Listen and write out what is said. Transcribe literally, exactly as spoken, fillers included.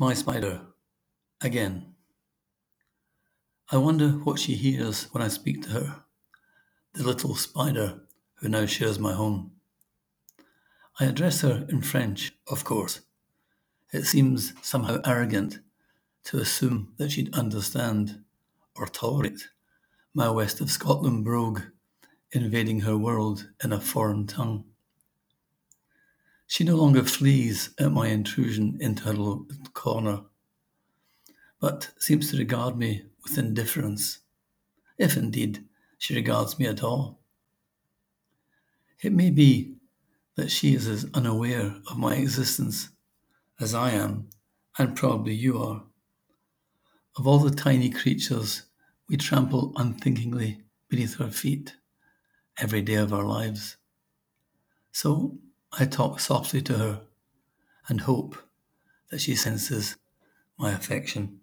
My spider, again. I wonder what she hears when I speak to her, the little spider who now shares my home. I address her in French, of course. It seems somehow arrogant to assume that she'd understand or tolerate my West of Scotland brogue invading her world in a foreign tongue. She no longer flees at my intrusion into her little corner, but seems to regard me with indifference, if indeed she regards me at all. It may be that she is as unaware of my existence as I am, and probably you are, of all the tiny creatures we trample unthinkingly beneath our feet every day of our lives. So I talk softly to her and hope that she senses my affection.